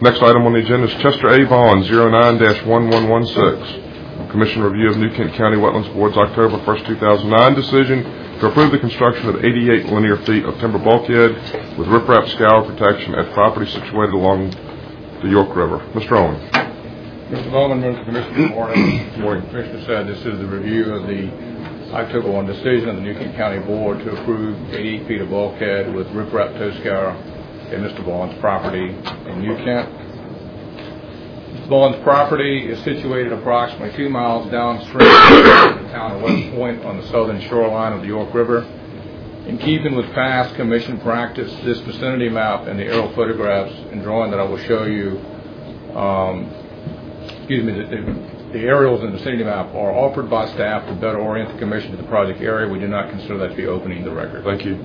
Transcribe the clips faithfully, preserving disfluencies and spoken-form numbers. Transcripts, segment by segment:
Next item on the agenda is Chester A. Vaughn, zero nine dash one one one six. Commission review of New Kent County Wetlands Board's October first, two thousand nine decision to approve the construction of eighty-eight linear feet of timber bulkhead with riprap scour protection at property situated along the York River. Mister Owen. Mister Bowman, members of the Commission, good morning. Good morning. Commissioner said this is the review of the October first decision of the New Kent County Board to approve eighty-eight feet of bulkhead with riprap toe scour at Mister Vaughn's property in New Kent. Mister Vaughn's property is situated approximately two miles downstream of the town of West Point on the southern shoreline of the York River. In keeping with past Commission practice, this vicinity map and the aerial photographs and drawing that I will show you, um, excuse me, the, the, the aerials and the vicinity map are offered by staff to better orient the Commission to the project area. We do not consider that to be opening the record. Thank you.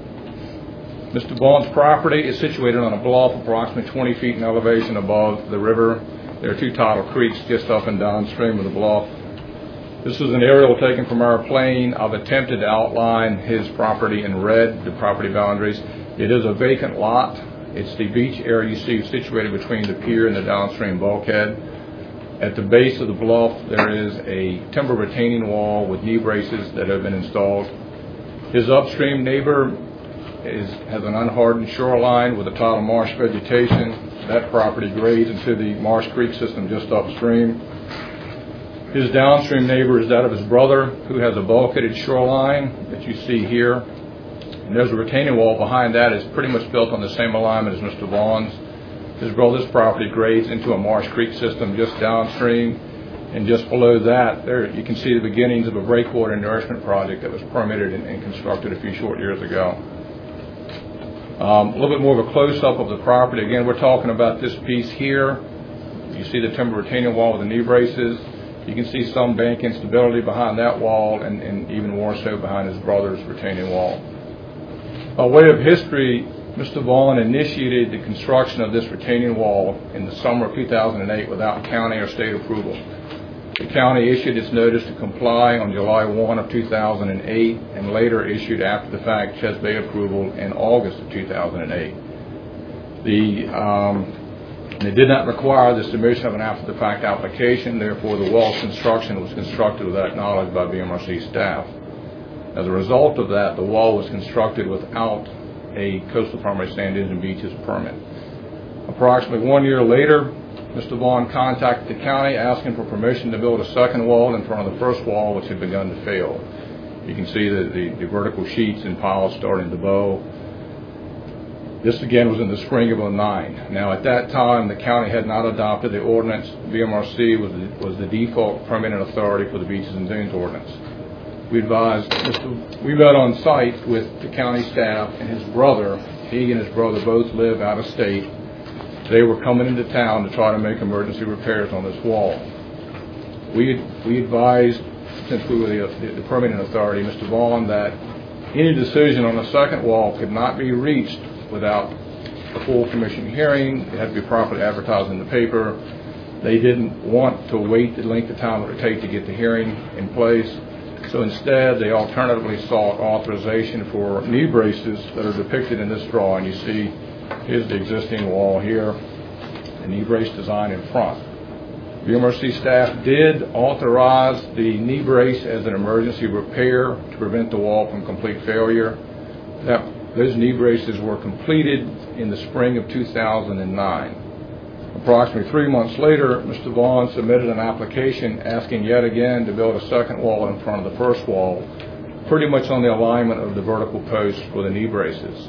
Mister Vaughn's property is situated on a bluff approximately twenty feet in elevation above the river. There are two tidal creeks just up and downstream of the bluff. This is an aerial taken from our plane. I've attempted to outline his property in red, the property boundaries. It is a vacant lot. It's the beach area you see situated between the pier and the downstream bulkhead. At the base of the bluff, there is a timber retaining wall with knee braces that have been installed. His upstream neighbor is, has an unhardened shoreline with a tidal marsh vegetation. That property grades into the Marsh Creek system just upstream. His downstream neighbor is that of his brother, who has a bulkheaded shoreline that you see here. And there's a retaining wall behind that. It's pretty much built on the same alignment as Mister Vaughn's. His brother's property grades into a Marsh Creek system just downstream. And just below that, there you can see the beginnings of a breakwater nourishment project that was permitted and, and constructed a few short years ago. Um, a little bit more of a close-up of the property. Again, we're talking about this piece here. You see the timber retaining wall with the knee braces. You can see some bank instability behind that wall and, and even more so behind his brother's retaining wall. By way of history, Mister Vaughn initiated the construction of this retaining wall in the summer of two thousand eight without county or state approval. The county issued its notice to comply on July first of two thousand eight and later issued after the fact Ches Bay approval in August of two thousand eight. The, um, they did not require the submission of an after the fact application, therefore the wall's construction was constructed without knowledge by B M R C staff. As a result of that, the wall was constructed without a Coastal Primary Sand Dunes and Beaches permit. Approximately one year later, Mister Vaughn contacted the county asking for permission to build a second wall in front of the first wall, which had begun to fail. You can see the, the, the vertical sheets and piles starting to bow. This again was in the spring of oh nine. Now at that time, the county had not adopted the ordinance. B M R C was the, was the default permitting authority for the Beaches and Dunes ordinance. We advised, Mister we met on site with the county staff and his brother. He and his brother both live out of state. They were coming into town to try to make emergency repairs on this wall. We, we advised, since we were the, the, the permitting authority, Mister Vaughn, that any decision on the second wall could not be reached without a full commission hearing. It had to be properly advertised in the paper. They didn't want to wait the length of time it would take to get the hearing in place. So instead, they alternatively sought authorization for knee braces that are depicted in this drawing. You see, here's the existing wall here, the knee brace design in front. B M R C staff did authorize the knee brace as an emergency repair to prevent the wall from complete failure. That, those knee braces were completed in the spring of two thousand nine. Approximately three months later, Mister Vaughn submitted an application asking yet again to build a second wall in front of the first wall, pretty much on the alignment of the vertical posts for the knee braces.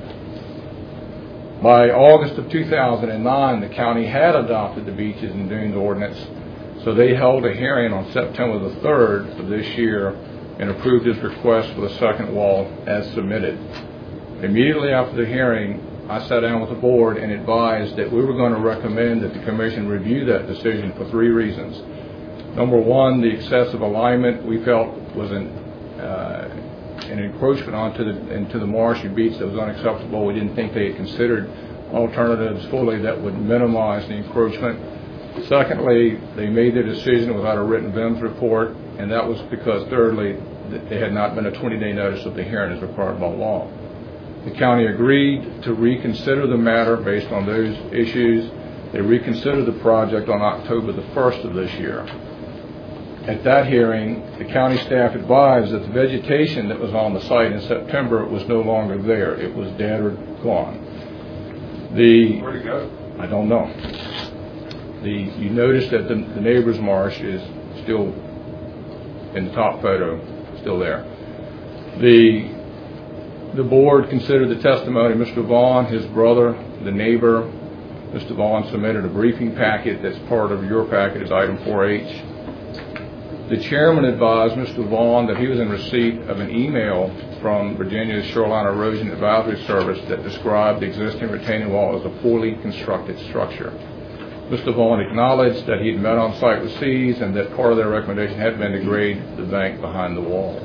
By August of two thousand nine, the county had adopted the Beaches and Dunes ordinance, so they held a hearing on September the third of this year and approved his request for the second wall as submitted. Immediately after the hearing, I sat down with the board and advised that we were going to recommend that the commission review that decision for three reasons. Number one, the excessive alignment we felt was an, uh, an encroachment onto the, into the marsh and beach that was unacceptable. We didn't think they had considered alternatives fully that would minimize the encroachment. Secondly, they made their decision without a written V I M S report, and that was because, thirdly, there had not been a twenty-day notice of the hearing as required by law. The county agreed to reconsider the matter based on those issues They reconsidered the project on October the first of this year. At that hearing, the county staff advised that the vegetation that was on the site in September was no longer there. It was dead or gone. The, Where'd it go? I don't know. The, you notice that the, the neighbor's marsh is still in the top photo, still there. The, the board considered the testimony of Mister Vaughn, his brother, the neighbor. Mister Vaughn submitted a briefing packet that's part of your packet as item four H. The chairman advised Mister Vaughn that he was in receipt of an email from Virginia's Shoreline Erosion Advisory Service that described the existing retaining wall as a poorly constructed structure. Mister Vaughn acknowledged that he had met on site with Seas and that part of their recommendation had been to grade the bank behind the wall.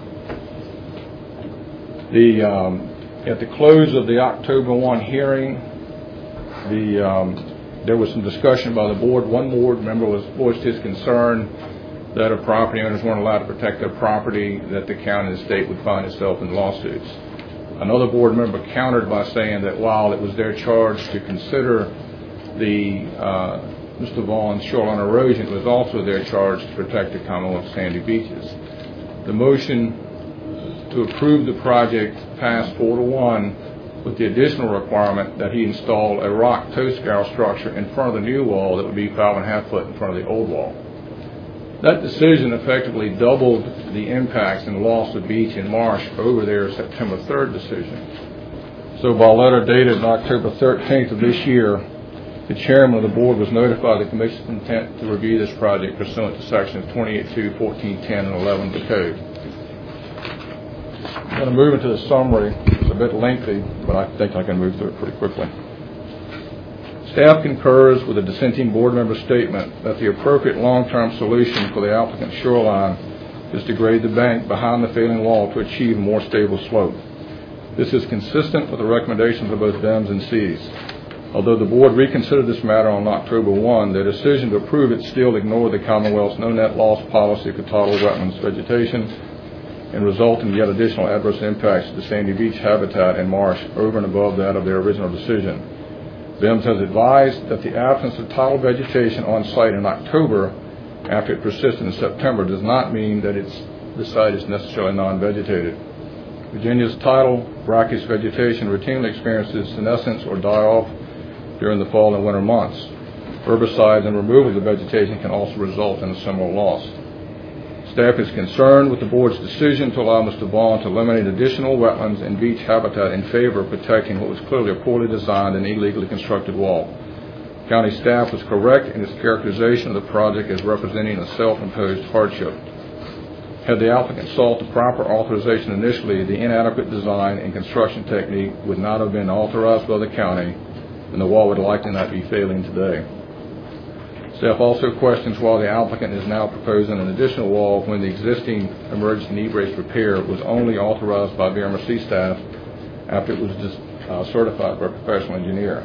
The, um, at the close of the October first hearing, the, um, there was some discussion by the board. One board member was voiced his concern that if property owners weren't allowed to protect their property, that the county and the state would find itself in lawsuits. Another board member countered by saying that while it was their charge to consider the uh, Mister Vaughn's shoreline erosion, it was also their charge to protect the Commonwealth sandy beaches. The motion to approve the project passed four to one with the additional requirement that he install a rock toe scour structure in front of the new wall that would be five and a half foot in front of the old wall. That decision effectively doubled the impacts and loss of beach and marsh over their September third decision. So by letter dated October thirteenth of this year, the chairman of the board was notified of the commission's intent to review this project pursuant to sections twenty-eight two, fourteen ten, and eleven of the code. I'm going to move into the summary. It's a bit lengthy, but I think I can move through it pretty quickly. Staff concurs with the dissenting board member's statement that the appropriate long-term solution for the applicant's shoreline is to grade the bank behind the failing wall to achieve a more stable slope. This is consistent with the recommendations of both B E M S and Seas. Although the board reconsidered this matter on October first, their decision to approve it still ignored the Commonwealth's no net loss policy for tidal wetlands vegetation and result in yet additional adverse impacts to the sandy beach habitat and marsh over and above that of their original decision. B E M S has advised that the absence of tidal vegetation on site in October after it persisted in September does not mean that it's, the site is necessarily non-vegetated. Virginia's tidal brackish vegetation routinely experiences senescence or die-off during the fall and winter months. Herbicides and removal of the vegetation can also result in a similar loss. Staff is concerned with the board's decision to allow Mister Vaughn to eliminate additional wetlands and beach habitat in favor of protecting what was clearly a poorly designed and illegally constructed wall. County staff was correct in its characterization of the project as representing a self-imposed hardship. Had the applicant sought the proper authorization initially, the inadequate design and construction technique would not have been authorized by the county, and the wall would likely not be failing today. Staff also questions why the applicant is now proposing an additional wall when the existing emergency need brace repair was only authorized by B M R C staff after it was just, uh, certified by a professional engineer.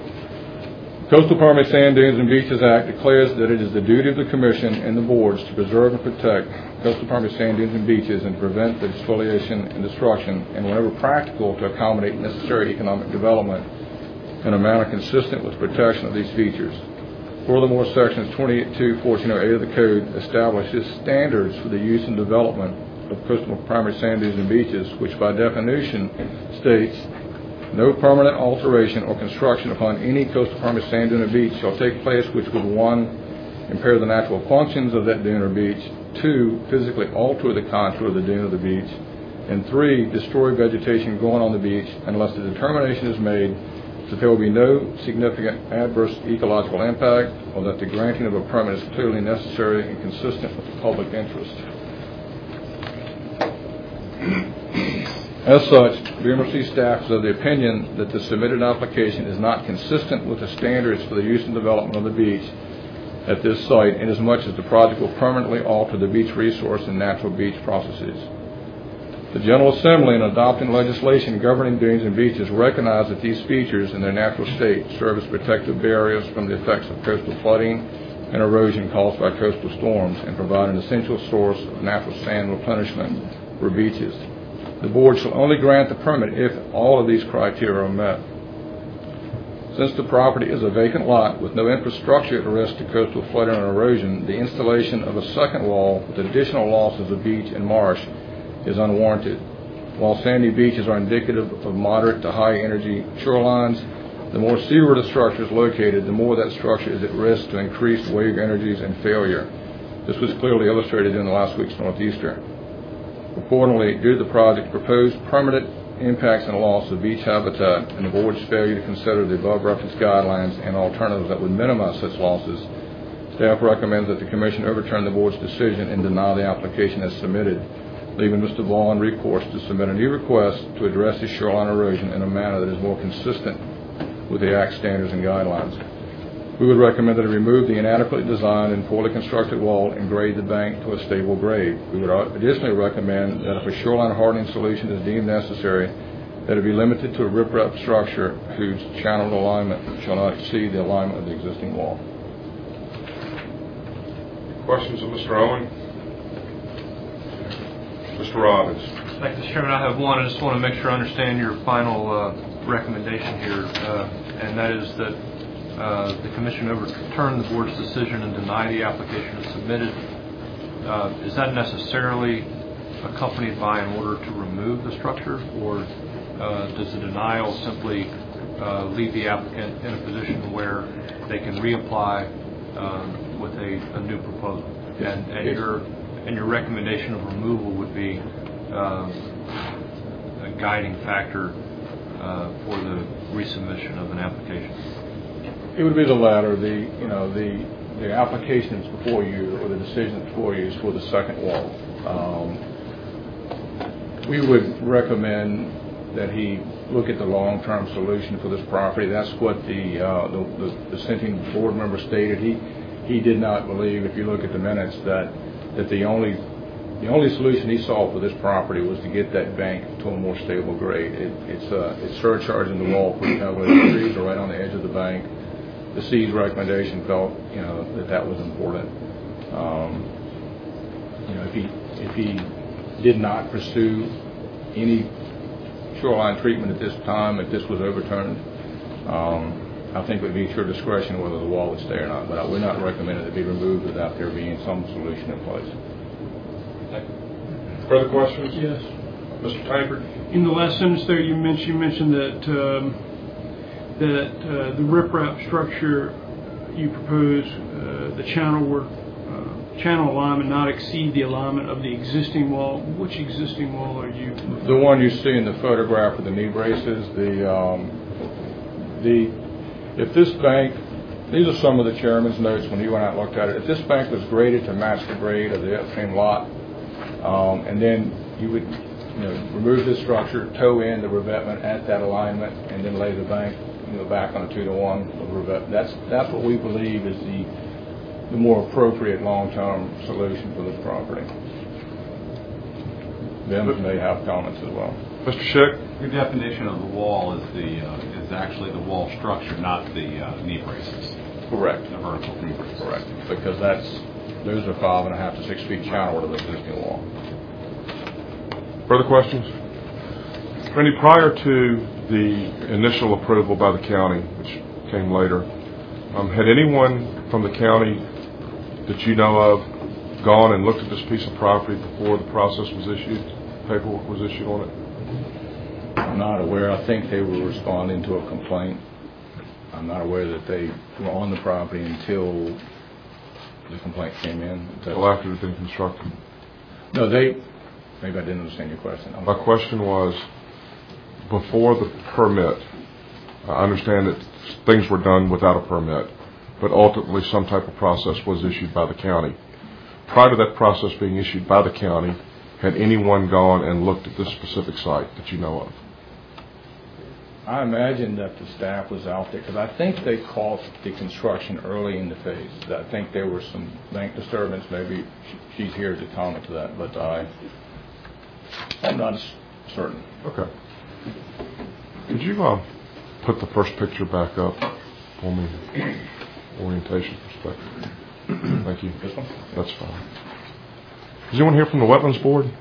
The Coastal Permanent Sand Dunes and Beaches Act declares that it is the duty of the Commission and the boards to preserve and protect coastal permanent sand dunes and beaches and to prevent the spoliation and destruction, and whenever practical to accommodate necessary economic development in a manner consistent with protection of these features. Furthermore, sections twenty-eight two, fourteen oh eight of the Code establishes standards for the use and development of coastal primary sand dunes and beaches, which by definition states, no permanent alteration or construction upon any coastal primary sand dune or beach shall take place which would, one, impair the natural functions of that dune or beach, two, physically alter the contour of the dune or the beach, and three, destroy vegetation growing on the beach unless the determination is made that there will be no significant adverse ecological impact or that the granting of a permit is clearly necessary and consistent with the public interest. As such, B M R C staff is of the opinion that the submitted application is not consistent with the standards for the use and development of the beach at this site, inasmuch as the project will permanently alter the beach resource and natural beach processes. The General Assembly, in adopting legislation governing dunes and beaches, recognize that these features in their natural state serve as protective barriers from the effects of coastal flooding and erosion caused by coastal storms and provide an essential source of natural sand replenishment for beaches. The board shall only grant the permit if all of these criteria are met. Since the property is a vacant lot with no infrastructure at risk to coastal flooding and erosion, the installation of a second wall with additional losses of beach and marsh is unwarranted. While sandy beaches are indicative of moderate to high energy shorelines, the more seaward a structure is located, the more that structure is at risk to increased wave energies and failure. This was clearly illustrated in last week's Northeaster. Accordingly, due to the project's proposed permanent impacts and loss of beach habitat and the board's failure to consider the above referenced guidelines and alternatives that would minimize such losses, staff recommends that the Commission overturn the board's decision and deny the application as submitted, leaving Mister Vaughn recourse to submit a new request to address the shoreline erosion in a manner that is more consistent with the Act standards and guidelines. We would recommend that it remove the inadequately designed and poorly constructed wall and grade the bank to a stable grade. We would additionally recommend that if a shoreline hardening solution is deemed necessary, that it be limited to a riprap structure whose channel alignment shall not exceed the alignment of the existing wall. Questions of Mister Owen? Mister Robbins. Thank you, Mister Chairman. I have one. I just want to make sure I understand your final uh, recommendation here, uh, and that is that uh, the Commission overturn the Board's decision and deny the application as submitted. Uh, is that necessarily accompanied by an order to remove the structure, or uh, does the denial simply uh, leave the applicant in a position where they can reapply um, with a, a new proposal? And, and your and your recommendation of removal would be um, a guiding factor uh, for the resubmission of an application. It would be the latter. The you know the the application that's before you, or the decision that's before you, is for the second wall. Um, we would recommend that he look at the long-term solution for this property. That's what the uh, the, the dissenting board member stated. He he did not believe, if you look at the minutes, that that the only the only solution he saw for this property was to get that bank to a more stable grade. It, it's uh, it's surcharging the wall pretty heavily. The trees are right on the edge of the bank. The C's recommendation felt, you know, that that was important. Um, you know, if he if he did not pursue any shoreline treatment at this time, if this was overturned, um, I think it would be at your discretion whether the wall would stay or not. But we're not recommending it be removed without there being some solution in place. Further questions? Yes. Mister Tankard? In the last sentence there, you mentioned, you mentioned that um, that uh, the riprap structure you propose, uh, the channel work, uh, channel alignment not exceed the alignment of the existing wall. Which existing wall are you? The one you see in the photograph with the knee braces. The um, the if this bank, these are some of the chairman's notes when he went out and looked at it. If this bank was graded to match the grade of the upstream lot, um, and then you would, you know, remove this structure, tow in the revetment at that alignment, and then lay the bank, you know, back on a two to one of revetment. That's that's what we believe is the the more appropriate long-term solution for this property. Them may have comments as well. Mister Schick? Your definition of the wall is the uh, is actually the wall structure, not the uh, knee braces. Correct. The vertical knee braces. Correct. Because that's those are five and a half to six feet channel to the existing wall. Further questions? Randy, prior to the initial approval by the county, which came later, um, had anyone from the county that you know of gone and looked at this piece of property before the process was issued, paperwork was issued on it? I'm not aware. I think they were responding to a complaint. I'm not aware that they were on the property until the complaint came in. Well, after it had been constructed? No, they, maybe I didn't understand your question. I'm My question was, before the permit, I understand that things were done without a permit, but ultimately some type of process was issued by the county. Prior to that process being issued by the county, had anyone gone and looked at this specific site that you know of? I imagine that the staff was out there because I think they called the construction early in the phase. I think there was some bank disturbance. Maybe she's here to comment to that, but I, I'm not certain. Okay. Could you uh, put the first picture back up for me? Orientation perspective. Thank you. This one? That's fine. Is anyone here from the Wetlands Board?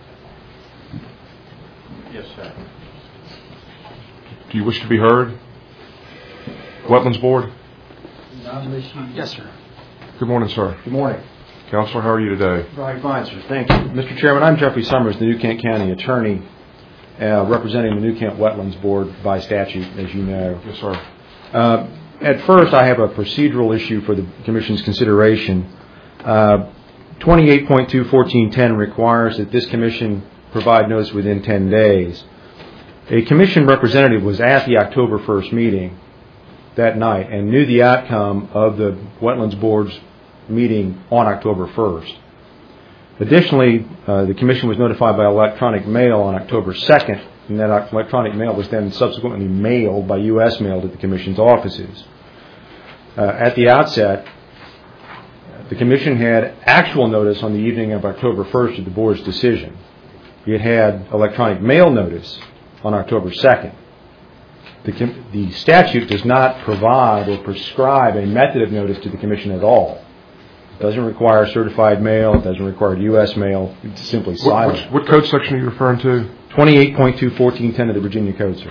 Yes, sir. Do you wish to be heard? Wetlands Board? Yes, sir. Good morning, sir. Good morning. Counselor, how are you today? Right, fine, sir. Thank you. Mister Chairman, I'm Jeffrey Summers, the New Kent County Attorney, uh, representing the New Kent Wetlands Board by statute, as you know. Yes, sir. Uh, at first, I have a procedural issue for the Commission's consideration. Uh, twenty-eight point two fourteen ten requires that this Commission provide notice within ten days. A Commission representative was at the October first meeting that night and knew the outcome of the Wetlands Board's meeting on October first. Additionally, uh, the Commission was notified by electronic mail on October second, and that electronic mail was then subsequently mailed by U S mail to the Commission's offices. Uh, at the outset, the Commission had actual notice on the evening of October first of the Board's decision. It had electronic mail notice on October second. The, com- the statute does not provide or prescribe a method of notice to the Commission at all. It doesn't require certified mail. It doesn't require U S mail. It's simply What, silent. what, what code section are you referring to? twenty-eight point two fourteen ten of the Virginia Code, sir.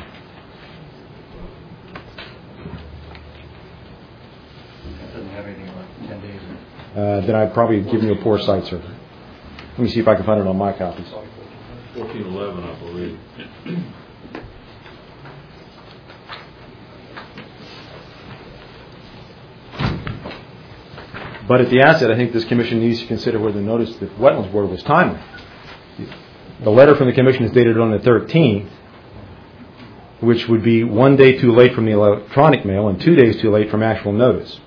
That doesn't have anything about ten days. Uh, then I'd probably give you a poor sight, sir. Let me see if I can find it on my copies. fourteen eleven, I believe. But at the outset, I think this Commission needs to consider whether the notice to the Wetlands Board was timely. The letter from the Commission is dated on the thirteenth, which would be one day too late from the electronic mail and two days too late from actual notice.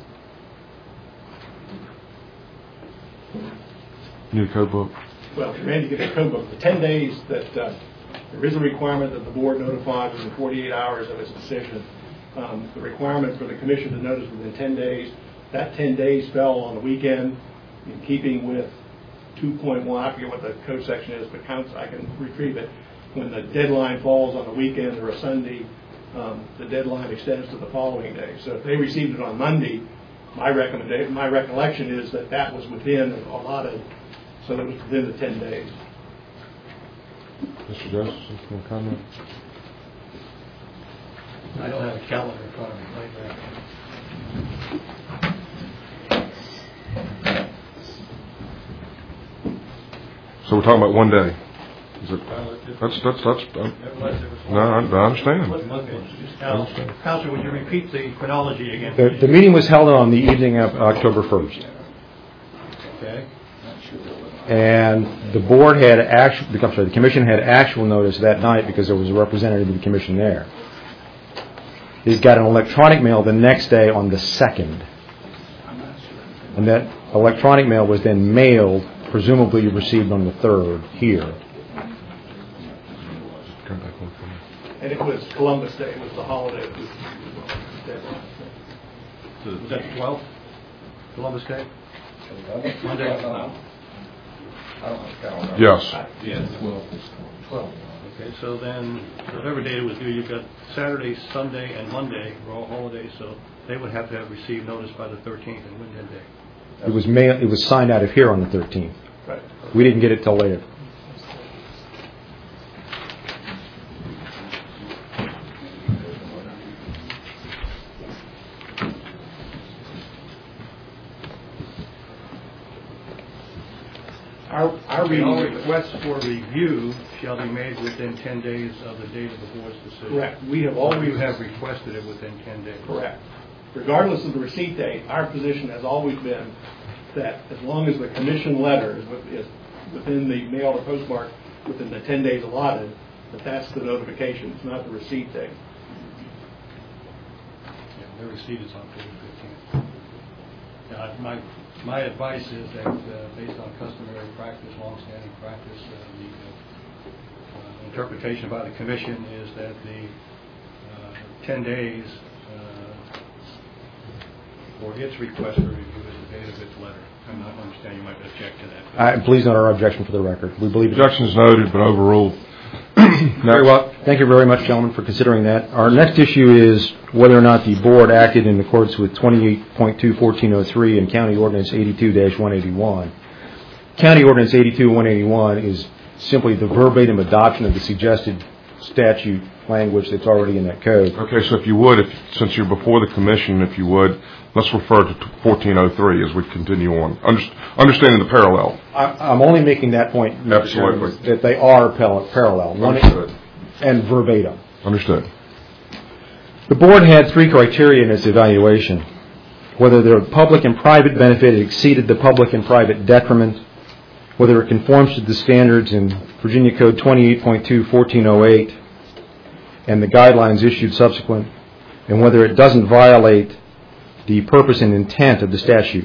New code book. Well, Randy, get the code book. The ten days that uh, there is a requirement that the board notifies within forty-eight hours of its decision. Um, the requirement for the Commission to notice within ten days. That ten days fell on the weekend, in keeping with two point one. I forget what the code section is, but counts. I can retrieve it. When the deadline falls on a weekend or a Sunday, um, the deadline extends to the following day. So if they received it on Monday, my recommendation, my recollection is that that was within allotted. So that was within the ten days. Mister Justice, you want to comment? I don't have a calendar in front of me. Like that. So we're talking about one day. Is it? That's that's that's. Uh, no, I, I understand. Now, Counselor, would you repeat the chronology again? The, the meeting was held on the evening of October first. Okay. And the board had actual, I'm sorry, the Commission had actual notice that night because there was a representative of the Commission there. It got an electronic mail the next day on the second. And that electronic mail was then mailed, presumably received on the third here. And it was Columbus Day. It was the holiday. It was deadline. Was that the twelfth? Columbus Day? Monday? Yes. Yes. twelve. Okay, so then, whatever day it was due, you've got Saturday, Sunday, and Monday were all holidays, so they would have to have received notice by the thirteenth and win that day. It was mail, it was signed out of here on the thirteenth. Right. We didn't get it till later. Our, our request for review shall be made within ten days of the date of the board's decision. Correct. We have Or always you have requested it within ten days. Correct. Regardless of the receipt date, our position has always been that as long as the commission letter is with- is within the mail or postmark within the ten days allotted, that that's the notification. It's not the receipt date. Yeah, the receipt is on October fifteenth. Uh, my, my advice is that, uh, based on customary practice, long-standing practice, uh, the uh, interpretation by the commission is that the uh, ten days uh, for its request for review is the date of its letter. And I understand you might object to that. I, please note our objection for the record. We believe Objection is noted, but overruled. Very well. Thank you very much, gentlemen, for considering that. Our next issue is whether or not the board acted in accordance with twenty-eight point two fourteen oh three and County Ordinance eighty-two dash one eighty-one. County Ordinance eighty-two dash one eighty-one is simply the verbatim adoption of the suggested statute language that's already in that code. Okay, so if you would, if, since you're before the commission, if you would, let's refer to fourteen oh three as we continue on, Under, understanding the parallel. I, I'm only making that point, Mister Absolutely. Chairman, that they are par- parallel. One Understood. and verbatim. Understood. The board had three criteria in its evaluation: whether the public and private benefit exceeded the public and private detriment, whether it conforms to the standards in Virginia Code twenty-eight point two fourteen oh eight and the guidelines issued subsequent, and whether it doesn't violate the purpose and intent of the statute.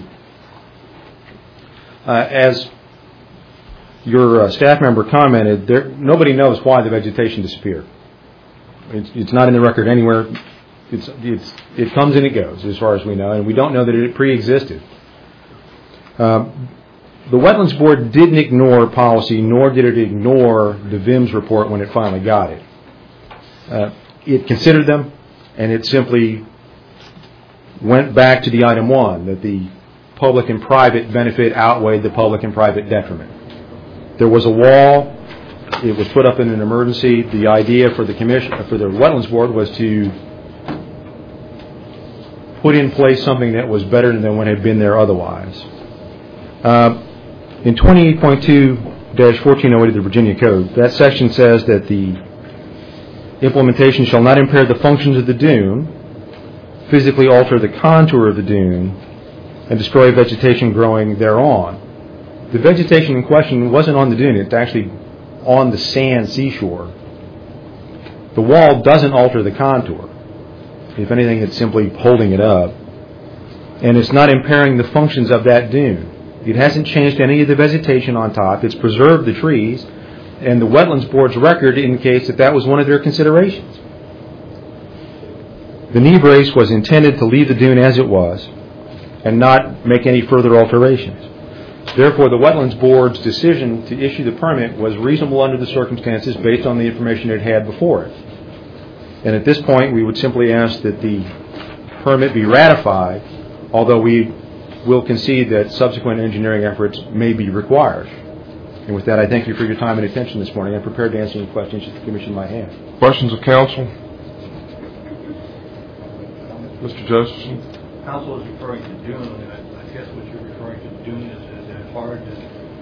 Uh, as your uh, staff member commented, there, nobody knows why the vegetation disappeared. It's, it's not in the record anywhere. It's, it's, it comes and it goes, as far as we know, and we don't know that it pre-existed. Um, the Wetlands Board didn't ignore policy, nor did it ignore the V I M's report when it finally got it. Uh, it considered them, and it simply went back to the item one, that the public and private benefit outweighed the public and private detriment. There was a wall. It was put up in an emergency. The idea for the commission, for the Wetlands Board, was to put in place something that was better than what had been there otherwise. Uh, in twenty-eight point two dash fourteen oh eight of the Virginia Code, that section says that the implementation shall not impair the functions of the dune, physically alter the contour of the dune, and destroy vegetation growing thereon. The vegetation in question wasn't on the dune. It's actually on the sand seashore. The wall doesn't alter the contour. If anything, it's simply holding it up. And it's not impairing the functions of that dune. It hasn't changed any of the vegetation on top. It's preserved the trees. And the Wetlands Board's record indicates that that was one of their considerations. The knee brace was intended to leave the dune as it was and not make any further alterations. Therefore, the Wetlands Board's decision to issue the permit was reasonable under the circumstances based on the information it had before it. And at this point, we would simply ask that the permit be ratified, although we will concede that subsequent engineering efforts may be required. And with that, I thank you for your time and attention this morning. I'm prepared to answer any questions that the Commission might have. Questions of counsel? Mister Josephson? Council is referring to dune, and I, I guess what you're referring to dune is, is a hard uh,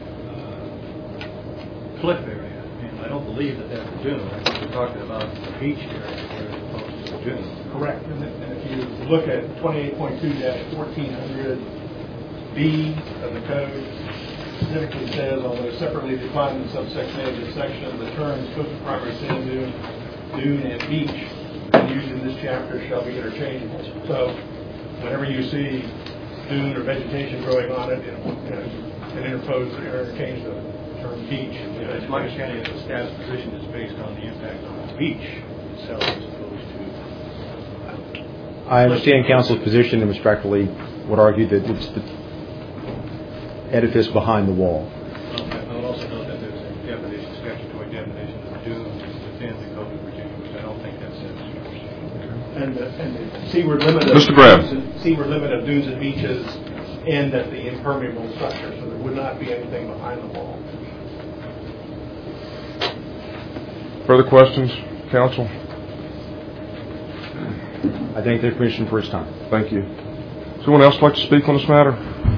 cliff area, and I don't believe that that's a dune. I think we're talking about the beach area here as opposed to a dune. Correct. And if you look at twenty-eight point two dash fourteen hundred B of the code, specifically says, although separately defined in subsection A of this section, the terms coastal primary sand dune, dune, and beach used in this chapter shall be interchangeable. So whenever you see dune or vegetation growing on it, you know, can interpose or interchange the term beach. You know, it's my understanding that the staff's position is based on the impact on the beach itself as opposed to... I understand Council's position and respectfully would argue that it's the edifice behind the wall. Well, I would also note that there's a definition, statutory definition of dune within the Code of Virginia, which I don't think that says. And the, and the seaward limit of Mister Graham. dunes, seaward limit of dunes and beaches end at the impermeable structure, so there would not be anything behind the wall. Further questions, counsel? I thank the Commission for its time. Thank you. Does anyone else like to speak on this matter?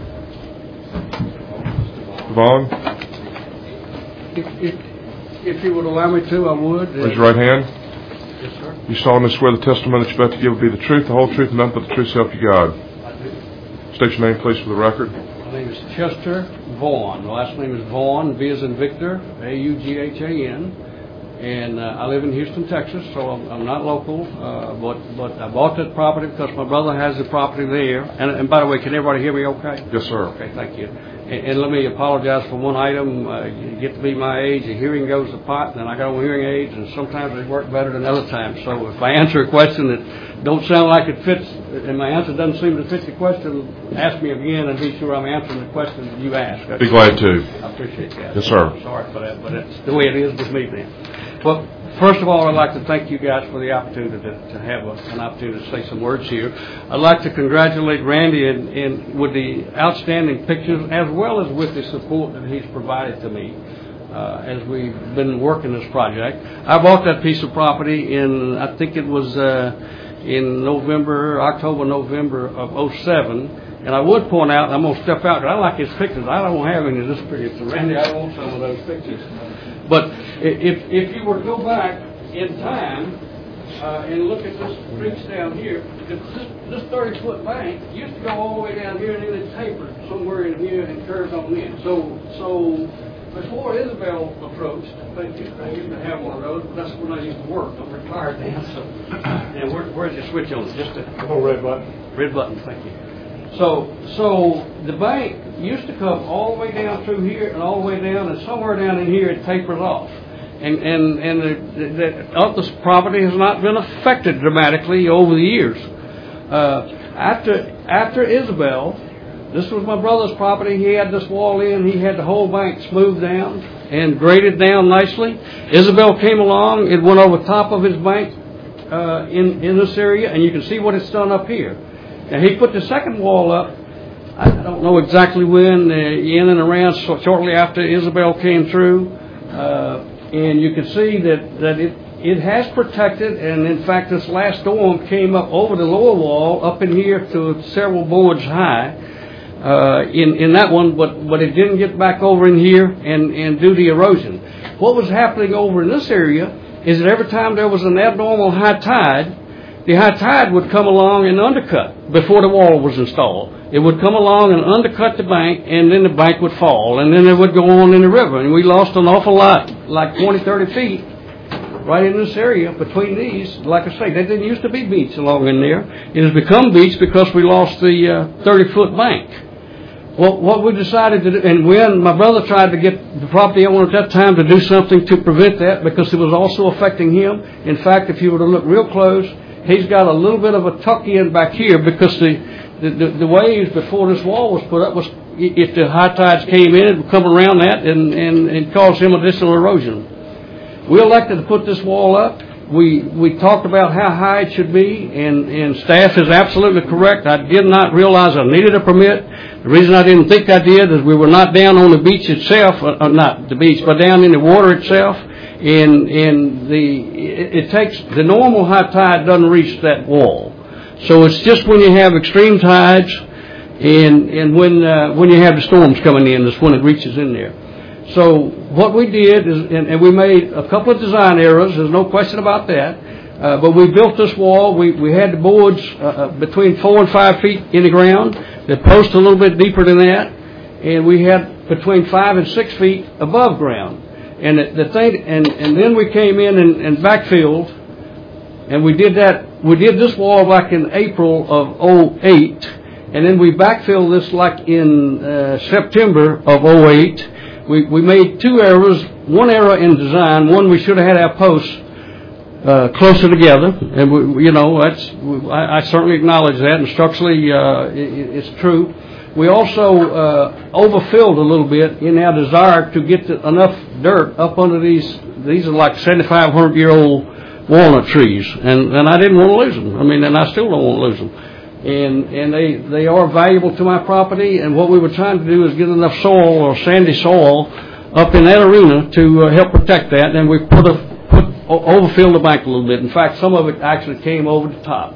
Vaughn? If, if, if you would allow me to, I would. Raise your right hand. Yes, sir. You solemnly swear the testimony that you're about to give will be the truth, the whole truth, and nothing but the truth, so help you God. I do. State your name, please, for the record. My name is Chester Vaughn. The last name is Vaughn, V as in Victor, A U G H A N. And uh, I live in Houston, Texas, so I'm, I'm not local. Uh, but but I bought that property because my brother has the property there. And, and by the way, can everybody hear me okay? Yes, sir. Okay, thank you. And, and let me apologize for one item. Uh, you get to be my age, the hearing goes to pot, and I got on hearing aids, and sometimes they work better than other times. So if I answer a question that don't sound like it fits, and my answer doesn't seem to fit the question, ask me again and be sure I'm answering the question that you asked. Be glad to. I appreciate that. Yes, sir. I'm sorry for that, but it's the way it is with me then. Well, first of all, I'd like to thank you guys for the opportunity to, to have a, an opportunity to say some words here. I'd like to congratulate Randy in, in, with the outstanding pictures as well as with the support that he's provided to me. Uh, uh, as we've been working this project. I bought that piece of property in, I think it was uh, in November, October, November of oh seven. And I would point out, I'm going to step out, because I like his pictures. I don't have any of this picture. So Randy, I want some of those pictures. But if if you were to go back in time uh, and look at this creeks down here, this this thirty-foot bank used to go all the way down here, and then it tapered somewhere in here and curved on in. So so before Isabel approached, thank you, I used to have one of those, but that's when I used to work. I'm retired now, so. And where, where's the switch on it? Just a Oh, red button. red button, thank you. So, so the bank used to come all the way down through here and all the way down, and somewhere down in here it tapers off. And and and the, the, the Upton property has not been affected dramatically over the years. Uh, after after Isabel, this was my brother's property. He had this wall in. He had the whole bank smoothed down and graded down nicely. Isabel came along. It went over top of his bank uh, in in this area, and you can see what it's done up here. And he put the second wall up, I don't know exactly when, uh, in and around so shortly after Isabel came through. Uh, and you can see that, that it, it has protected, and in fact this last storm came up over the lower wall, up in here to several boards high uh, in, in that one, but, but it didn't get back over in here and, and do the erosion. What was happening over in this area is that every time there was an abnormal high tide, the high tide would come along and undercut before the wall was installed. It would come along and undercut the bank, and then the bank would fall, and then it would go on in the river. And we lost an awful lot, like twenty, thirty feet, right in this area between these. Like I say, there didn't used to be beach along in there. It has become beach because we lost the uh, thirty-foot bank. Well, what we decided to do, and when my brother tried to get the property owner at that time to do something to prevent that, because it was also affecting him. In fact, if you were to look real close, he's got a little bit of a tuck in back here because the, the, the, the waves before this wall was put up was, if the high tides came in, it would come around that and, and, and cause him additional erosion. We elected to put this wall up. We we talked about how high it should be, and, and staff is absolutely correct. I did not realize I needed a permit. The reason I didn't think I did is we were not down on the beach itself, uh, not the beach, but down in the water itself. And, and the it, it takes, the normal high tide doesn't reach that wall. So it's just when you have extreme tides and, and when, uh, when you have the storms coming in, that's when it reaches in there. So what we did is, and, and we made a couple of design errors, there's no question about that, uh, but we built this wall. We, we had the boards uh, between four and five feet in the ground, the post a little bit deeper than that, and we had between five and six feet above ground. And the, the thing, and, and then we came in and, and backfilled, and we did that, we did this wall back in April of oh eight, and then we backfilled this like in uh, September of oh eight. We, we made two errors, one error in design, one we should have had our posts uh, closer together, and we, you know, that's, I, I certainly acknowledge that, and structurally uh, it, it's true. We also uh, overfilled a little bit in our desire to get the, enough dirt up under these. These are like seventy-five hundred year old walnut trees, and, and I didn't want to lose them. I mean, and I still don't want to lose them. And and they, they are valuable to my property. And what we were trying to do is get enough soil or sandy soil up in that arena to uh, help protect that. And we put a put overfilled the bank a little bit. In fact, some of it actually came over the top.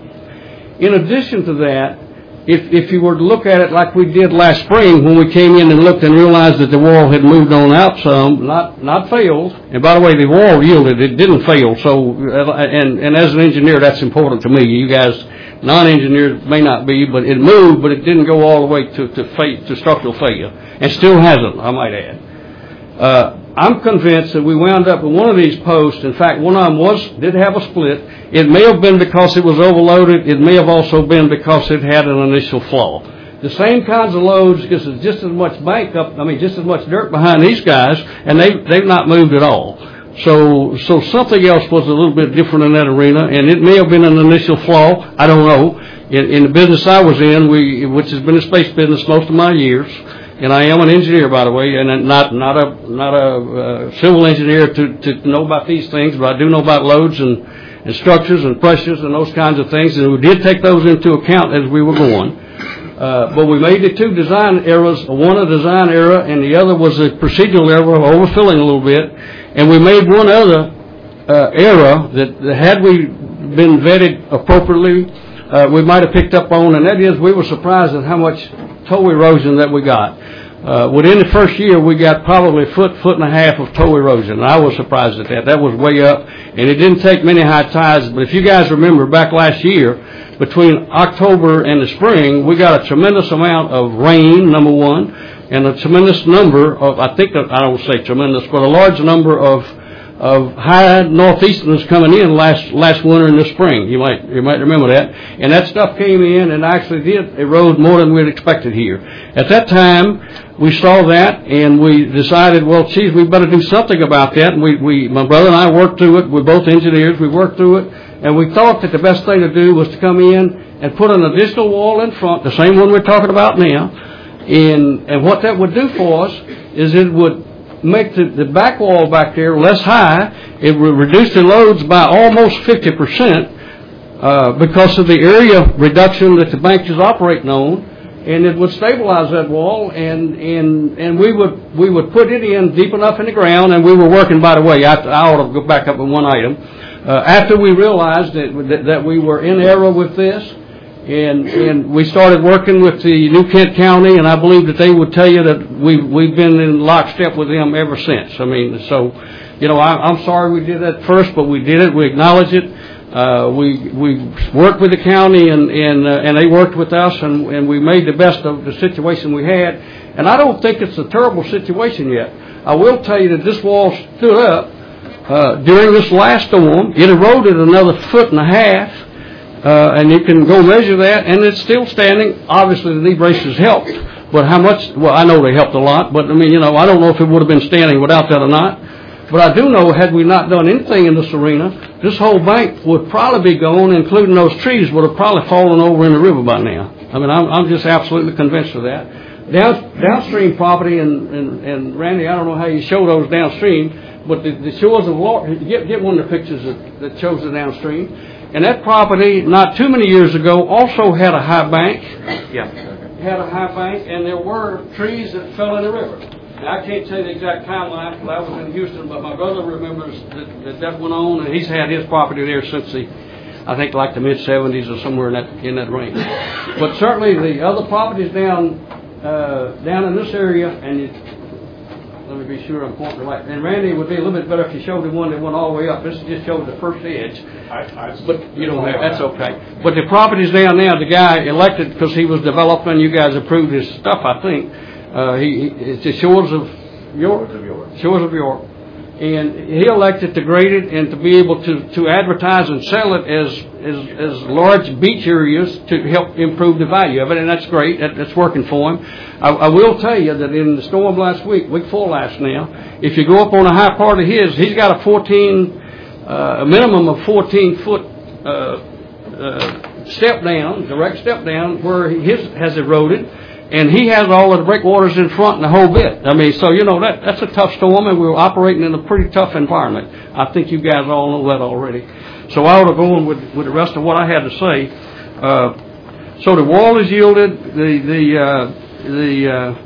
In addition to that, If, if you were to look at it like we did last spring when we came in and looked and realized that the wall had moved on out some, not not failed. And by the way, the wall yielded; it didn't fail. So, and and as an engineer, that's important to me. You guys, non-engineers, may not be, but it moved, but it didn't go all the way to to, fa- to structural failure, and still hasn't. I might add. Uh, I'm convinced that we wound up with one of these posts. In fact, one of them was did have a split. It may have been because it was overloaded. It may have also been because it had an initial flaw. The same kinds of loads, because there's just as much bank up, I mean, just as much dirt behind these guys, and they, they've not moved at all. So, so something else was a little bit different in that arena, and it may have been an initial flaw. I don't know. In, in the business I was in, we, which has been a space business most of my years, and I am an engineer, by the way, and not not a not a uh, civil engineer to, to know about these things, but I do know about loads and, and structures and pressures and those kinds of things, and we did take those into account as we were going. Uh, but we made the two design errors, one a design error and the other was a procedural error of overfilling a little bit. And we made one other uh, error that, that had we been vetted appropriately, uh, we might have picked up on, and that is we were surprised at how much toe erosion that we got. Uh, within the first year, we got probably a foot, foot and a half of toe erosion. And I was surprised at that. That was way up, and it didn't take many high tides. But if you guys remember back last year, between October and the spring, we got a tremendous amount of rain, number one, and a tremendous number of, I think, I don't say tremendous, but a large number of of high northeasterners coming in last last winter and the spring. You might you might remember that. And that stuff came in and actually did erode more than we had expected here. At that time, we saw that and we decided, well, geez, we better do something about that. And we, we my brother and I worked through it. We're both engineers. We worked through it. And we thought that the best thing to do was to come in and put an additional wall in front, the same one we're talking about now. And, and what that would do for us is it would make the, the back wall back there less high. It would reduce the loads by almost fifty percent uh, because of the area reduction that the bank is operating on, and it would stabilize that wall, and and and we would we would put it in deep enough in the ground, and we were working, by the way, I, I ought to go back up with one item. Uh, after we realized that, that that we were in error with this, And, and we started working with the New Kent County, and I believe that they would tell you that we've, we've been in lockstep with them ever since. I mean, so, you know, I, I'm sorry we did that first, but we did it. We acknowledge it. Uh, we, we worked with the county, and, and, uh, and they worked with us, and, and we made the best of the situation we had. And I don't think it's a terrible situation yet. I will tell you that this wall stood up, uh, during this last storm. It eroded another foot and a half. Uh, and you can go measure that, and it's still standing. Obviously, the knee braces helped, but how much? Well, I know they helped a lot, but I mean, you know, I don't know if it would have been standing without that or not. But I do know, had we not done anything in this arena, this whole bank would probably be gone, including those trees would have probably fallen over in the river by now. I mean, I'm, I'm just absolutely convinced of that. Down, downstream property, and, and, and Randy, I don't know how you show those downstream, but the, the shores of Lord, get, get one of the pictures that, that shows the downstream. And that property, not too many years ago, also had a high bank. Yeah. Had a high bank, and there were trees that fell in the river. Now, I can't tell you the exact timeline because I was in Houston, but my brother remembers that that, that went on, and he's had his property there since the, I think, like the mid seventies or somewhere in that in that range. But certainly the other properties down uh, down in this area, and it, let me be sure I'm pointing right. And Randy, it would be a little bit better if you showed the one that went all the way up. This just showed the first edge. I, I, but you don't have, that's okay. But the properties down there, the guy elected because he was developing, you guys approved his stuff, I think. Uh, he, he it's the shores of York. Shores of York. Shores of York. And he elected to grade it and to be able to, to advertise and sell it as, as as large beach areas to help improve the value of it, and that's great. That, that's working for him. I, I will tell you that in the storm last week, week four last now, if you go up on a high part of his, he's got a fourteen, uh, a minimum of fourteen foot uh, uh, step down, direct step down, where his has eroded. And he has all of the breakwaters in front and the whole bit. I mean, so, you know, that that's a tough storm, and we were operating in a pretty tough environment. I think you guys all know that already. So I ought to go on with, with the rest of what I had to say. Uh, so the wall is yielded. The, the, uh, the, uh,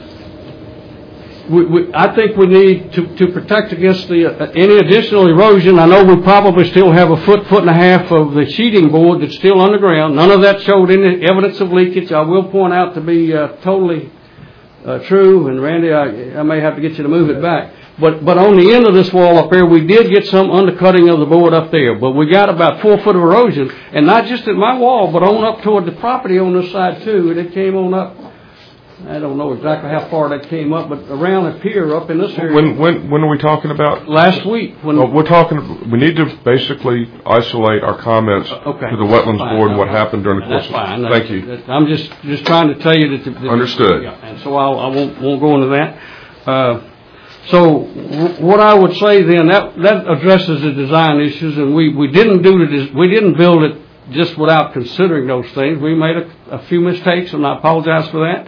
we, we, I think we need to, to protect against the uh, any additional erosion. I know we probably still have a foot, foot and a half of the sheeting board that's still underground. None of that showed any evidence of leakage. I will point out to be uh, totally uh, true, and Randy, I, I may have to get you to move it back. But but on the end of this wall up there, we did get some undercutting of the board up there. But we got about four foot of erosion, and not just at my wall, but on up toward the property on this side too. And it came on up. I don't know exactly how far that came up, but around a pier up in this area. When when when are we talking about? Last week. When oh, we're talking. We need to basically isolate our comments uh, okay. to the Wetlands fine. Board and what happened during the course. That's fine. Of, thank you. I'm just just trying to tell you that. The, the, Understood. Yeah, and so I'll, I won't won't go into that. Uh, so w- what I would say then that that addresses the design issues, and we, we didn't do the we didn't build it just without considering those things. We made a, a few mistakes, and I apologize for that.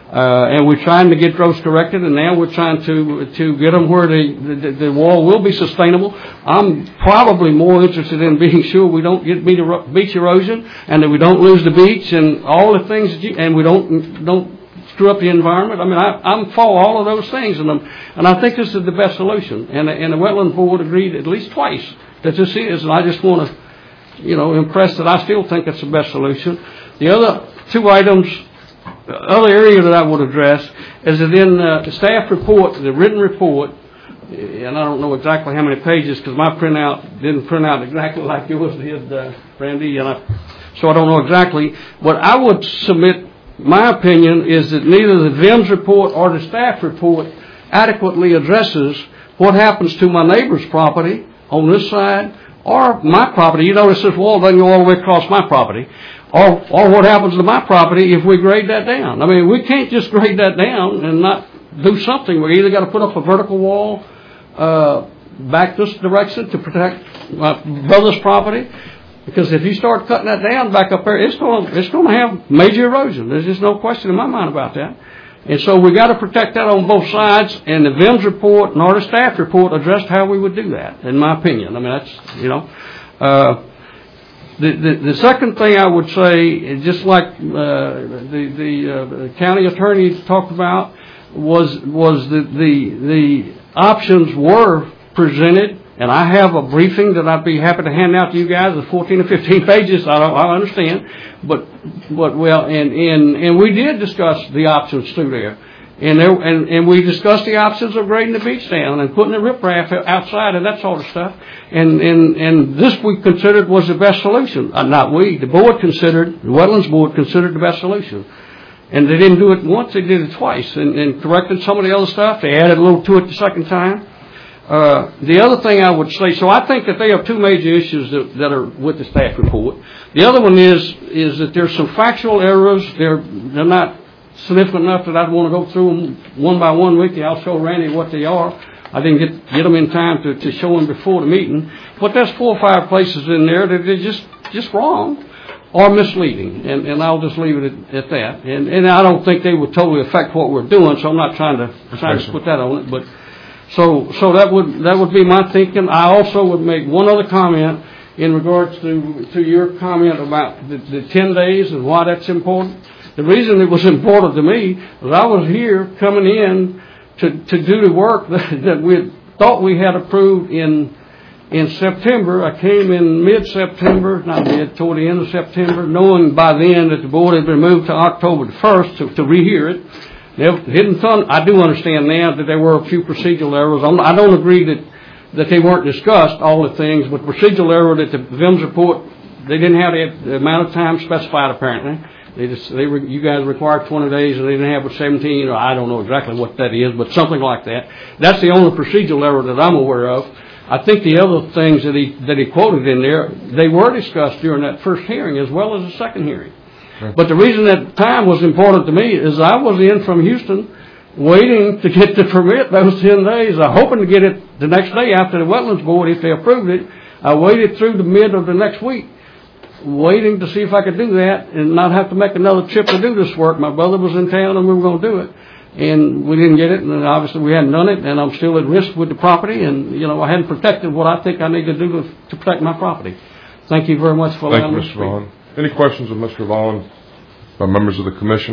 Uh, and we're trying to get those corrected, and now we're trying to to get them where the, the, the wall will be sustainable. I'm probably more interested in being sure we don't get beach erosion, and that we don't lose the beach, and all the things, that you, and we don't don't screw up the environment. I mean, I, I'm for all of those things, and I'm, and I think this is the best solution. And, and the Wetlands Board agreed at least twice that this is, and I just want to, you know, impress that I still think it's the best solution. The other two items. The other area that I would address is that in uh, the staff report, the written report, and I don't know exactly how many pages because my printout didn't print out exactly like yours did, uh, Randy, and I, so I don't know exactly. What I would submit, my opinion, is that neither the V I M S report or the staff report adequately addresses what happens to my neighbor's property on this side or my property. You notice this wall doesn't go all the way across my property. Or, or what happens to my property if we grade that down. I mean, we can't just grade that down and not do something. We either got to put up a vertical wall uh, back this direction to protect my brother's property, because if you start cutting that down back up there, it's going to it's going to have major erosion. There's just no question in my mind about that. And so we got to protect that on both sides. And the V I M S report nor the staff report addressed how we would do that, in my opinion. I mean, that's you know. Uh, The, the, the second thing I would say, just like uh, the, the, uh, the county attorney talked about, was was that the the options were presented, and I have a briefing that I'd be happy to hand out to you guys. It's fourteen or fifteen pages. I don't, I understand, but but well, and, and and we did discuss the options through there. And, there, and and we discussed the options of grading the beach down and putting the riprap outside and that sort of stuff. And and and this we considered was the best solution. Uh, not we, the board considered, the Wetlands Board considered the best solution. And they didn't do it once; they did it twice, and, and corrected some of the other stuff. They added a little to it the second time. Uh, the other thing I would say, so I think that they have two major issues that, that are with the staff report. The other one is is that there's some factual errors. They're they're not significant enough that I'd want to go through them one by one with you. I'll show Randy what they are. I didn't get get them in time to, to show them before the meeting. But there's four or five places in there that are just just wrong or misleading, and, and I'll just leave it at, at that. And and I don't think they would totally affect what we're doing, so I'm not trying to trying to put that on it. But so so that would that would be my thinking. I also would make one other comment in regards to to your comment about the, the ten days and why that's important. The reason it was important to me was I was here coming in to, to do the work that, that we thought we had approved in in September. I came in mid-September, not mid, toward the end of September, knowing by then that the board had been moved to October the first to, to rehear it. They didn't fun, I do understand now that there were a few procedural errors. I'm, I don't agree that, that they weren't discussed, all the things, but procedural error that the V I M S report, they didn't have the, the amount of time specified apparently. They just, they were, you guys required twenty days and they didn't have but seventeen, or I don't know exactly what that is, but something like that. That's the only procedural error that I'm aware of. I think the other things that he, that he quoted in there, they were discussed during that first hearing as well as the second hearing. Right. But the reason that time was important to me is I was in from Houston waiting to get the permit those ten days. I hoping to get it the next day after the Wetlands Board, if they approved it. I waited through the mid of the next week, waiting to see if I could do that and not have to make another trip to do this work. My brother was in town and we were going to do it. And we didn't get it, and obviously we hadn't done it, and I'm still at risk with the property, and, you know, I hadn't protected what I think I need to do to, to protect my property. Thank you very much for allowing me to speak. Thank you, Mister Vaughn. Any questions of Mister Vaughn by members of the commission?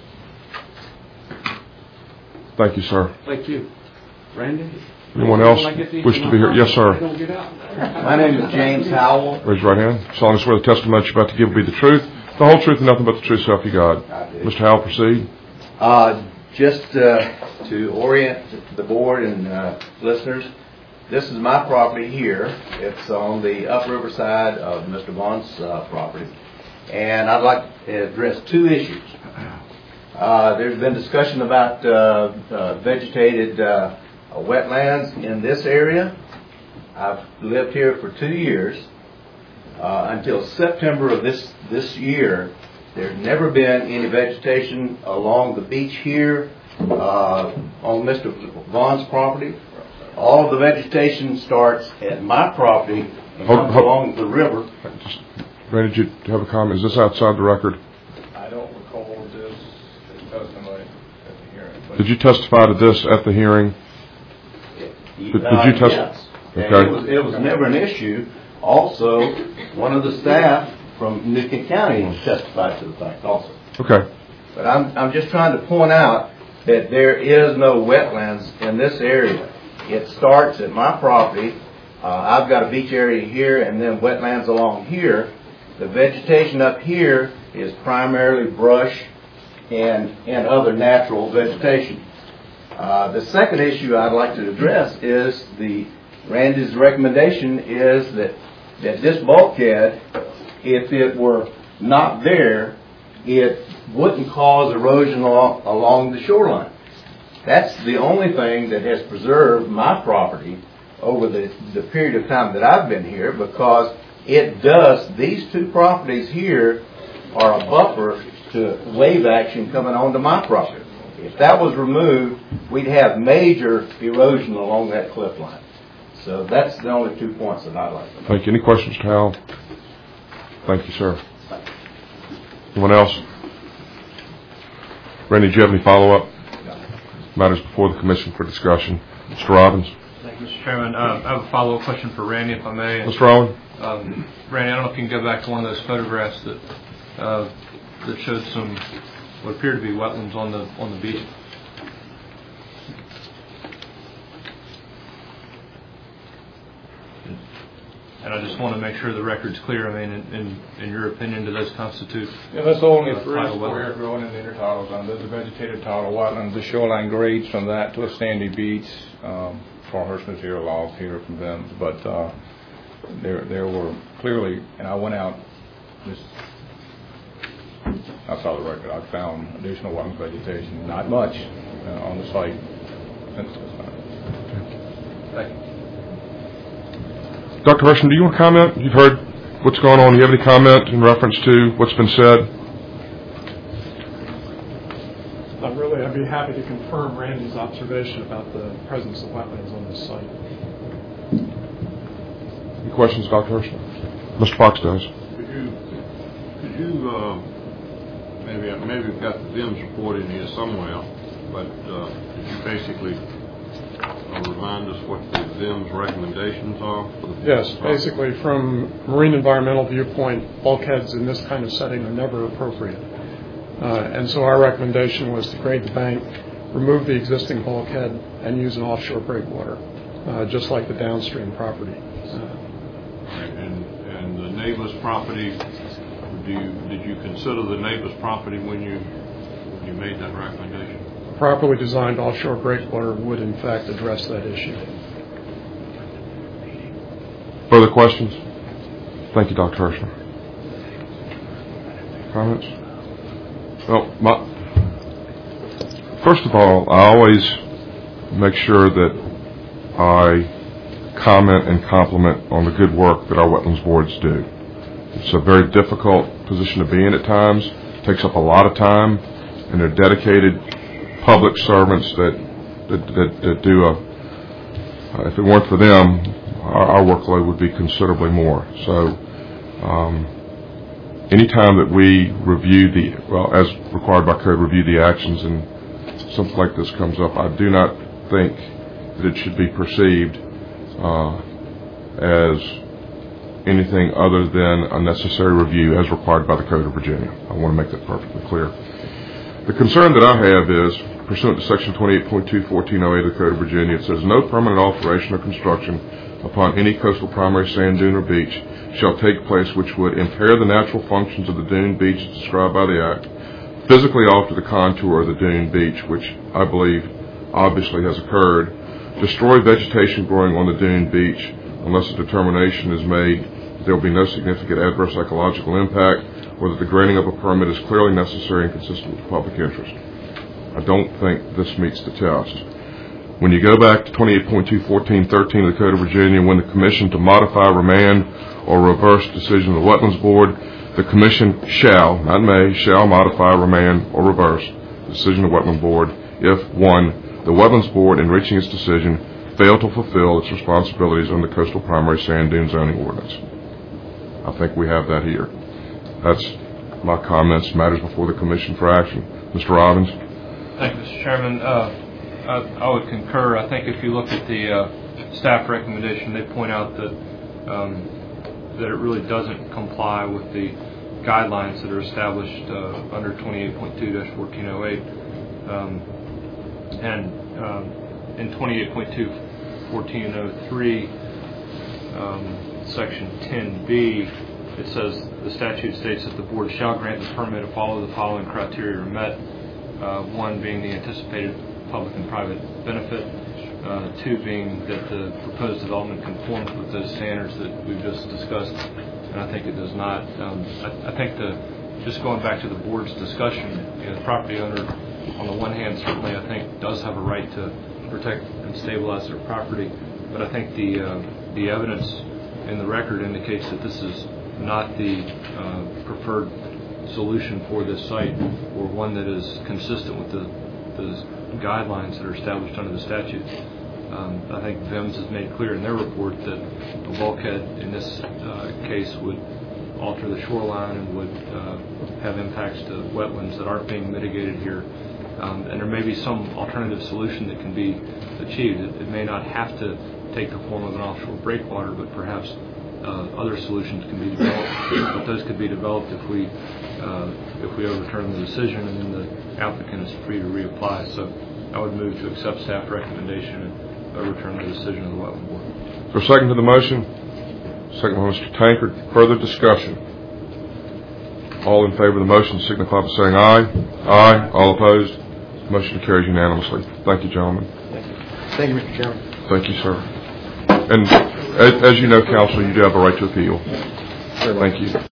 Thank you, sir. Thank you. Randy? Anyone else wish to be here? Yes, sir. My name is James Howell. Raise your right hand. Solemnly swear the testimony you're about to give will be the truth, the whole truth, and nothing but the truth, so help you God. Mister Howell, proceed. Uh, just uh, to orient the board and uh, listeners, this is my property here. It's on the upriver side of Mister Vaughn's uh, property. And I'd like to address two issues. Uh, there's been discussion about uh, uh, vegetated uh, wetlands in this area. I've lived here for two years. Uh, until September of this, this year, there's never been any vegetation along the beach here uh, on Mister Vaughn's property. All of the vegetation starts at my property and hold, comes hold, along the river. Just, Randy, did you have a comment? Is this outside the record? I don't recall this testimony. Did you testify to this at the hearing? Did, did Uh, you test- Yes. Okay. And it was, it was never an issue. Also, one of the staff from Newton County testified to the fact also. Okay. But I'm, I'm just trying to point out that there is no wetlands in this area. It starts at my property. Uh, I've got a beach area here and then wetlands along here. The vegetation up here is primarily brush and, and other natural vegetation. Uh, the second issue I'd like to address is the, Randy's recommendation is that, that this bulkhead, if it were not there, it wouldn't cause erosion along, along the shoreline. That's the only thing that has preserved my property over the, the period of time that I've been here, because it does, these two properties here are a buffer to wave action coming onto my property. If that was removed, we'd have major erosion along that cliff line. So that's the only two points that I'd like to make. Thank you. Any questions, Hal? Thank you, sir. Anyone else? Randy, do you have any follow-up? Matters before the commission for discussion. Mister Robbins? Thank you, Mister Chairman. Uh, I have a follow-up question for Randy, if I may. Mister Rollins? Um, Randy, I don't know if you can go back to one of those photographs that uh, that showed some what appear to be wetlands on the on the beach. And I just want to make sure the record's clear. I mean, in, in, in your opinion, do those constitute? Yeah, that's only uh, three tidal square wetlands? growing in the intertidal zone. There's a vegetated tidal wetland. The shoreline grades from that to a sandy beach. Um, Farmhurst material logs here from them, but uh, there there were clearly, and I went out. This, I saw the record. I found additional wetland vegetation, not much, uh, on the site since this time. Thank you. Doctor Hershman, do you want to comment? You've heard what's going on. Do you have any comment in reference to what's been said? Not really. I'd be happy to confirm Randy's observation about the presence of wetlands on this site. Any questions, Doctor Hershman? Mister Fox does. Could you, could you uh, maybe maybe we've got the V I Ms report in here somewhere, but uh, could you basically uh, remind us what the V I Ms recommendations are? For the Yes, basically from marine environmental viewpoint, bulkheads in this kind of setting are never appropriate. Uh, and so our recommendation was to grade the bank, remove the existing bulkhead, and use an offshore breakwater, uh, just like the downstream property. Uh, and and the neighbor's property, do you, did you consider the neighbor's property when you when you made that recommendation? a properly designed offshore breakwater would in fact address that issue. Further questions? Thank you, Doctor Hershman. Comments? Well, my, first of all, I always make sure that I comment and compliment on the good work that our wetlands boards do. It's a very difficult position to be in at times. It takes up a lot of time, and they're dedicated public servants that that, that, that do a. Uh, if it weren't for them, our, our workload would be considerably more. So. Um, Anytime that we review the, well, as required by code, review the actions and something like this comes up, I do not think that it should be perceived uh, as anything other than a necessary review as required by the Code of Virginia. I want to make that perfectly clear. The concern that I have is, pursuant to Section twenty-eight point two fourteen oh eight of the Code of Virginia, it says, no permanent alteration or construction upon any coastal primary sand dune or beach shall take place which would impair the natural functions of the dune beach as described by the Act, physically alter the contour of the dune beach, which I believe obviously has occurred, destroy vegetation growing on the dune beach unless a determination is made that there will be no significant adverse ecological impact or that the granting of a permit is clearly necessary and consistent with the public interest. I don't think this meets the test. When you go back to twenty-eight point two fourteen thirteen of the Code of Virginia, when the Commission to modify, remand, or reverse decision of the Wetlands Board, the Commission shall, not may, shall modify, remand, or reverse the decision of the Wetland Board if, one, the Wetlands Board, in reaching its decision, failed to fulfill its responsibilities under the Coastal Primary Sand Dune Zoning Ordinance. I think we have that here. That's my comments, matters before the Commission for action. Mister Robbins? Thank you, Mister Chairman. Uh, I, I would concur. I think if you look at the uh, staff recommendation, they point out that um, that it really doesn't comply with the guidelines that are established uh, under twenty-eight point two dash fourteen oh eight. Um, and um, in twenty-eight point two dash fourteen oh three, um, section ten B, it says the statute states that the board shall grant the permit if all of the following criteria are met. Uh, one being the anticipated public and private benefit. Uh, two being that the proposed development conforms with those standards that we've just discussed, and I think it does not. Um, I, I think the just going back to the board's discussion, you know, the property owner, on the one hand, certainly I think does have a right to protect and stabilize their property, but I think the uh, the evidence in the record indicates that this is not the uh, preferred solution for this site, or one that is consistent with the, the guidelines that are established under the statute. Um, I think V I M S has made clear in their report that a bulkhead in this uh, case would alter the shoreline and would uh, have impacts to wetlands that aren't being mitigated here. Um, and there may be some alternative solution that can be achieved. It, it may not have to take the form of an offshore breakwater, but perhaps uh, other solutions can be developed. But those could be developed if we uh, if we overturn the decision, and then the applicant is free to reapply. So I would move to accept staff recommendation and overturn the decision of the Wetland Board. For a second to the motion, second by Mister Tankard. Further discussion. All in favor of the motion signify by saying aye. Aye. All opposed. Motion carries unanimously. Thank you, gentlemen. Thank you. Thank you, Mister Chairman. Thank you, sir. And as, as you know, counsel, you do have a right to appeal. Thank you.